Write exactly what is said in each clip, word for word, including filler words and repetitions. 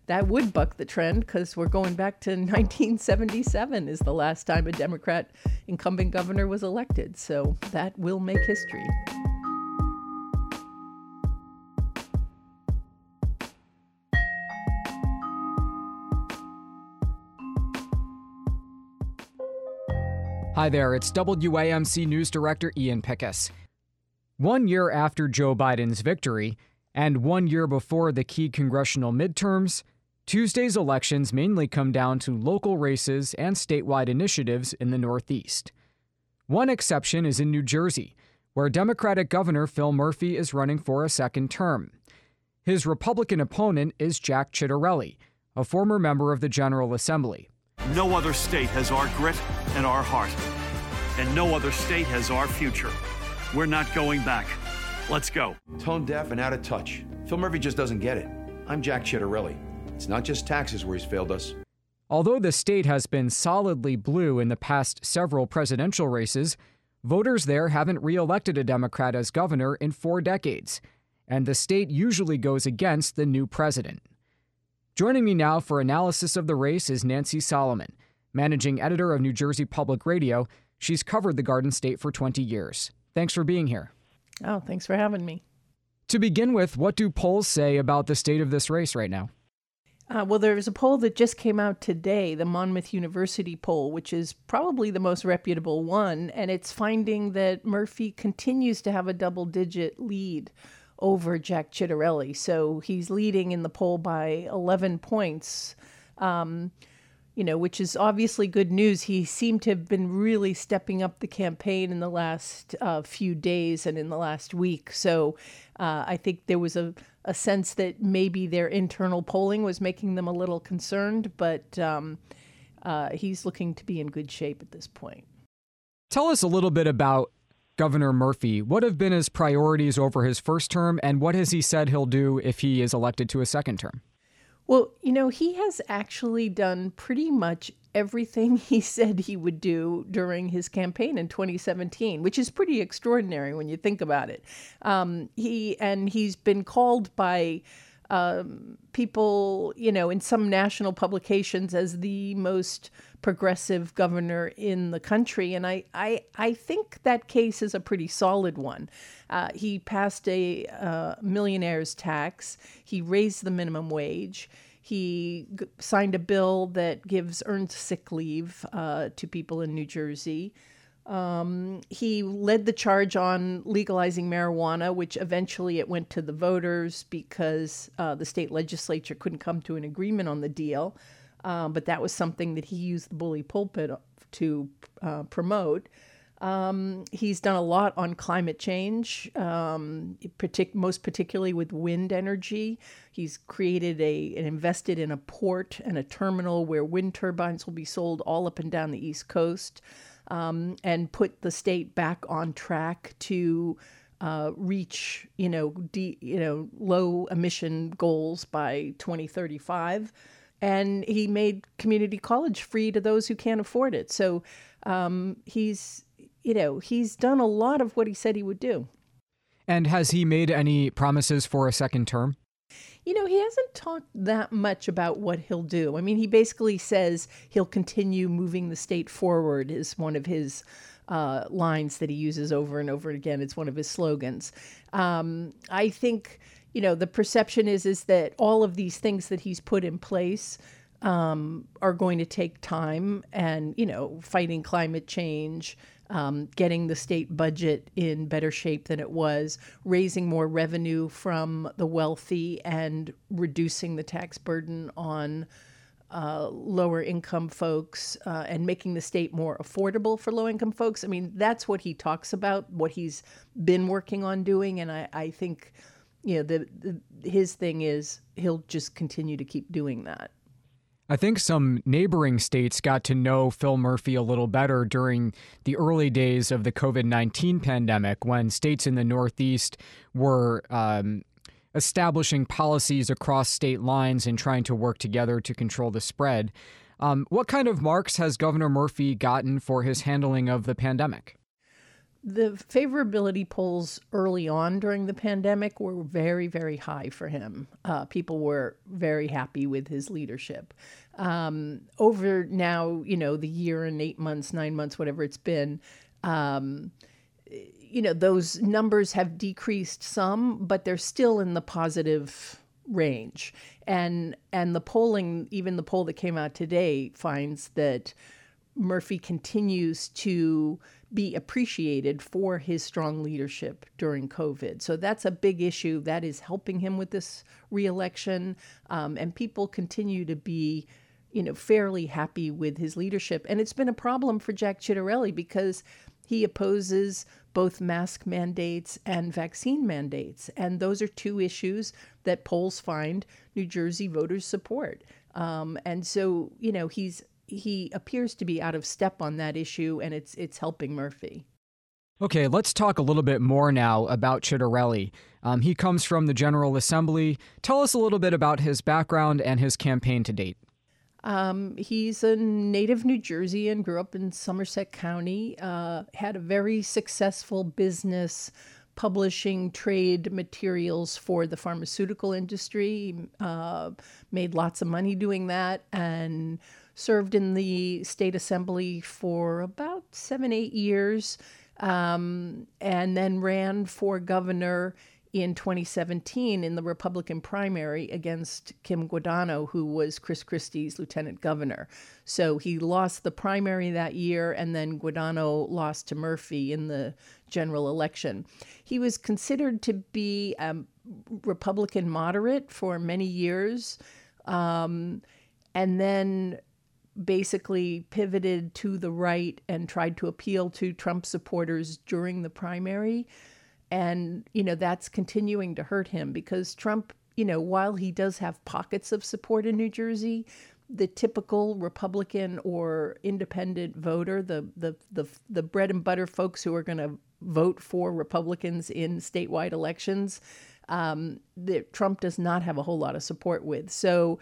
that would buck the trend because we're going back to nineteen seventy-seven is the last time a Democrat incumbent governor was elected. So that will make history. Hi there, it's W A M C News Director Ian Pickus. One year after Joe Biden's victory, and one year before the key congressional midterms, Tuesday's elections mainly come down to local races and statewide initiatives in the Northeast. One exception is in New Jersey, where Democratic Governor Phil Murphy is running for a second term. His Republican opponent is Jack Ciattarelli, a former member of the General Assembly. No other state has our grit and our heart, and no other state has our future. We're not going back. Let's go. Tone deaf and out of touch. Phil Murphy just doesn't get it. I'm Jack Ciattarelli. It's not just taxes where he's failed us. Although the state has been solidly blue in the past several presidential races, voters there haven't re-elected a Democrat as governor in four decades, and the state usually goes against the new president. Joining me now for analysis of the race is Nancy Solomon, managing editor of New Jersey Public Radio. She's covered the Garden State for twenty years. Thanks for being here. Oh, thanks for having me. To begin with, what do polls say about the state of this race right now? Uh, well, there's a poll that just came out today, the Monmouth University poll, which is probably the most reputable one, and it's finding that Murphy continues to have a double-digit lead over Jack Ciattarelli. So he's leading in the poll by eleven points, um, you know, which is obviously good news. He seemed to have been really stepping up the campaign in the last uh, few days and in the last week. So uh, I think there was a, a sense that maybe their internal polling was making them a little concerned, but um, uh, he's looking to be in good shape at this point. Tell us a little bit about Governor Murphy. What have been his priorities over his first term, and what has he said he'll do if he is elected to a second term? Well, you know, he has actually done pretty much everything he said he would do during his campaign in twenty seventeen, which is pretty extraordinary when you think about it. Um, he and he's been called by um, people, you know, in some national publications as the most progressive governor in the country. And I, I, I think that case is a pretty solid one. Uh, he passed a uh, millionaire's tax. He raised the minimum wage. He g- signed a bill that gives earned sick leave uh, to people in New Jersey. Um, he led the charge on legalizing marijuana, which eventually it went to the voters because uh, the state legislature couldn't come to an agreement on the deal. Um, but that was something that he used the bully pulpit to uh, promote. Um, he's done a lot on climate change, um, partic- most particularly with wind energy. He's created a and invested in a port and a terminal where wind turbines will be sold all up and down the East Coast, um, and put the state back on track to uh, reach, you know, de- you know, low emission goals by twenty thirty-five. And he made community college free to those who can't afford it. So um, he's, you know, he's done a lot of what he said he would do. And has he made any promises for a second term? You know, he hasn't talked that much about what he'll do. I mean, he basically says he'll continue moving the state forward is one of his uh, lines that he uses over and over again. It's one of his slogans. Um, I think, you know, the perception is is that all of these things that he's put in place um, are going to take time, and, you know, fighting climate change, um, getting the state budget in better shape than it was, raising more revenue from the wealthy, and reducing the tax burden on uh, lower income folks, uh, and making the state more affordable for low income folks. I mean, that's what he talks about, what he's been working on doing. And I, I think, you know, the, the his thing is he'll just continue to keep doing that. I think some neighboring states got to know Phil Murphy a little better during the early days of the covid nineteen pandemic, when states in the Northeast were um, establishing policies across state lines and trying to work together to control the spread. Um, what kind of marks has Governor Murphy gotten for his handling of the pandemic? The favorability polls early on during the pandemic were very, very high for him. Uh, people were very happy with his leadership. Um, over now, you know, the year and eight months, nine months, whatever it's been, um, you know, those numbers have decreased some, but they're still in the positive range. And and the polling, even the poll that came out today, finds that Murphy continues to be appreciated for his strong leadership during COVID. So that's a big issue that is helping him with this reelection. Um, and people continue to be, you know, fairly happy with his leadership. And it's been a problem for Jack Ciattarelli because he opposes both mask mandates and vaccine mandates. And those are two issues that polls find New Jersey voters support. Um, and so, you know, he's he appears to be out of step on that issue, and it's it's helping Murphy. Okay, let's talk a little bit more now about Ciattarelli. Um, he comes from the General Assembly. Tell us a little bit about his background and his campaign to date. Um, he's a native New Jerseyan, grew up in Somerset County, uh, had a very successful business publishing trade materials for the pharmaceutical industry, uh, made lots of money doing that, and served in the state assembly for about seven, eight years, um, and then ran for governor in twenty seventeen in the Republican primary against Kim Guadagno, who was Chris Christie's lieutenant governor. So he lost the primary that year, and then Guadagno lost to Murphy in the general election. He was considered to be a Republican moderate for many years, um, and then basically pivoted to the right and tried to appeal to Trump supporters during the primary. And, you know, that's continuing to hurt him because Trump, you know, while he does have pockets of support in New Jersey, the typical Republican or independent voter, the the the, the bread and butter folks who are going to vote for Republicans in statewide elections, um, that Trump does not have a whole lot of support with. So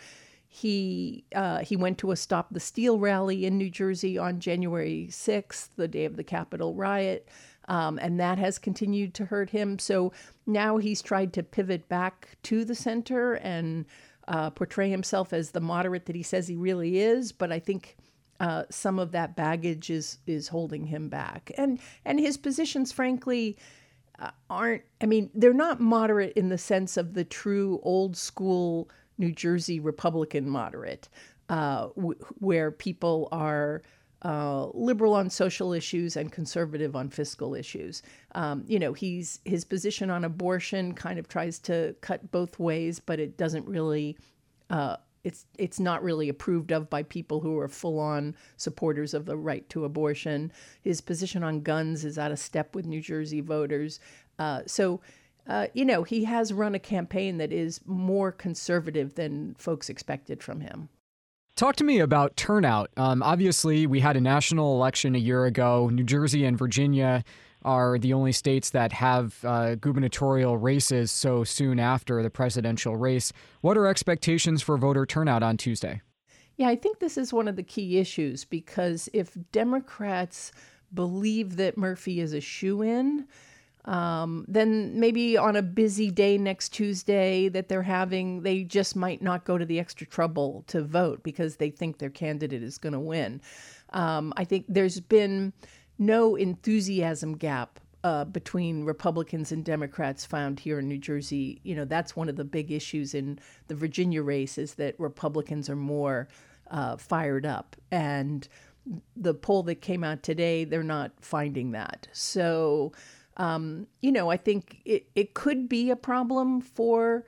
He uh, he went to a Stop the Steal rally in New Jersey on January sixth, the day of the Capitol riot, um, and that has continued to hurt him. So now he's tried to pivot back to the center and uh, portray himself as the moderate that he says he really is. But I think uh, some of that baggage is is holding him back, and and his positions, frankly, uh, aren't. I mean, they're not moderate in the sense of the true old school New Jersey Republican moderate, uh, w- where people are uh, liberal on social issues and conservative on fiscal issues. Um, you know, he's his position on abortion kind of tries to cut both ways, but it doesn't really. Uh, it's it's not really approved of by people who are full-on supporters of the right to abortion. His position on guns is out of step with New Jersey voters. Uh, so. Uh, you know, he has run a campaign that is more conservative than folks expected from him. Talk to me about turnout. Um, obviously, we had a national election a year ago. New Jersey and Virginia are the only states that have uh, gubernatorial races so soon after the presidential race. What are expectations for voter turnout on Tuesday? Yeah, I think this is one of the key issues because if Democrats believe that Murphy is a shoo-in, Um, then maybe on a busy day next Tuesday that they're having, they just might not go to the extra trouble to vote because they think their candidate is going to win. Um, I think there's been no enthusiasm gap uh, between Republicans and Democrats found here in New Jersey. You know, that's one of the big issues in the Virginia race is that Republicans are more uh, fired up. And the poll that came out today, they're not finding that. So... Um, you know, I think it, it could be a problem for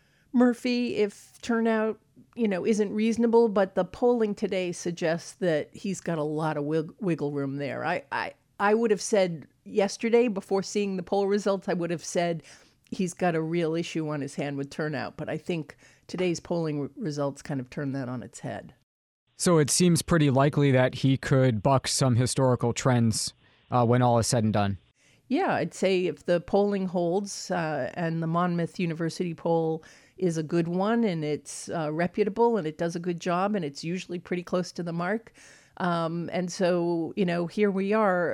Murphy if turnout, you know, isn't reasonable, but the polling today suggests that he's got a lot of wig- wiggle room there. I, I, I would have said yesterday, before seeing the poll results, I would have said he's got a real issue on his hand with turnout, but I think today's polling r- results kind of turn that on its head. So it seems pretty likely that he could buck some historical trends uh, when all is said and done. Yeah, I'd say if the polling holds uh, and the Monmouth University poll is a good one and it's uh, reputable and it does a good job and it's usually pretty close to the mark. Um, and so, you know, here we are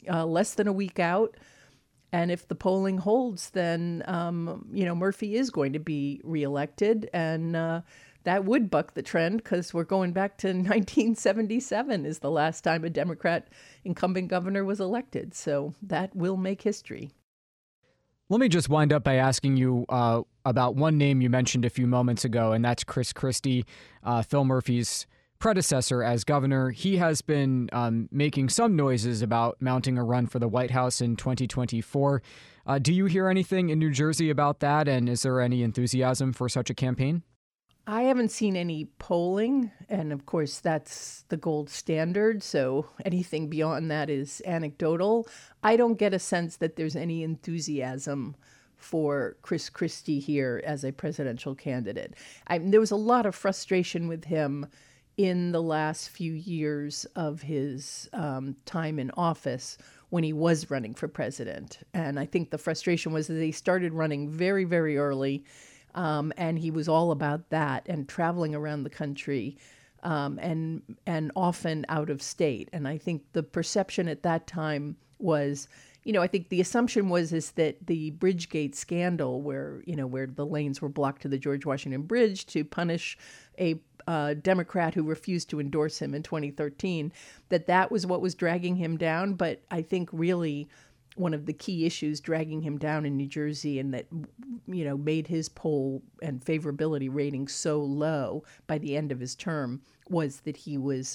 uh, less than a week out. And if the polling holds, then, um, you know, Murphy is going to be reelected. And uh, that would buck the trend because we're going back to nineteen seventy-seven is the last time a Democrat incumbent governor was elected. So that will make history. Let me just wind up by asking you uh, about one name you mentioned a few moments ago, and that's Chris Christie, uh, Phil Murphy's predecessor as governor. He has been um, making some noises about mounting a run for the White House in twenty twenty-four. Uh, do you hear anything in New Jersey about that? And is there any enthusiasm for such a campaign? I haven't seen any polling. And of course, that's the gold standard. So anything beyond that is anecdotal. I don't get a sense that there's any enthusiasm for Chris Christie here as a presidential candidate. I, there was a lot of frustration with him in the last few years of his um, time in office when he was running for president. And I think the frustration was that they started running very, very early, um, and he was all about that and traveling around the country um, and and often out of state. And I think the perception at that time was, you know, I think the assumption was is that the Bridgegate scandal, where, you know, where the lanes were blocked to the George Washington Bridge to punish a uh, Democrat who refused to endorse him in twenty thirteen, that that was what was dragging him down. But I think really one of the key issues dragging him down in New Jersey and that, you know, made his poll and favorability rating so low by the end of his term was that he was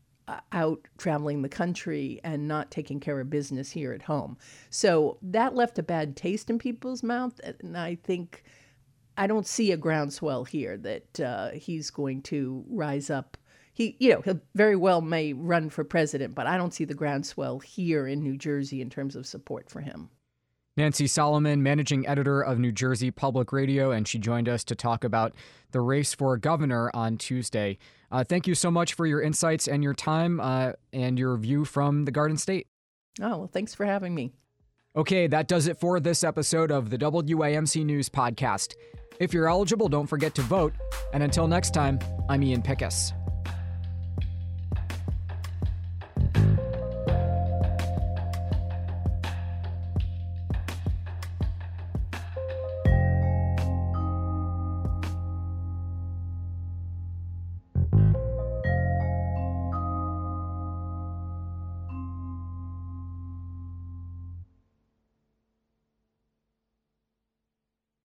out traveling the country and not taking care of business here at home. So that left a bad taste in people's mouth. And I think I don't see a groundswell here that uh, he's going to rise up. He, you know, he very well may run for president, but I don't see the groundswell here in New Jersey in terms of support for him. Nancy Solomon, managing editor of New Jersey Public Radio, and she joined us to talk about the race for governor on Tuesday. Uh, thank you so much for your insights and your time uh, and your view from the Garden State. Oh, well, thanks for having me. Okay, that does it for this episode of the W A M C News Podcast. If you're eligible, don't forget to vote. And until next time, I'm Ian Pickus.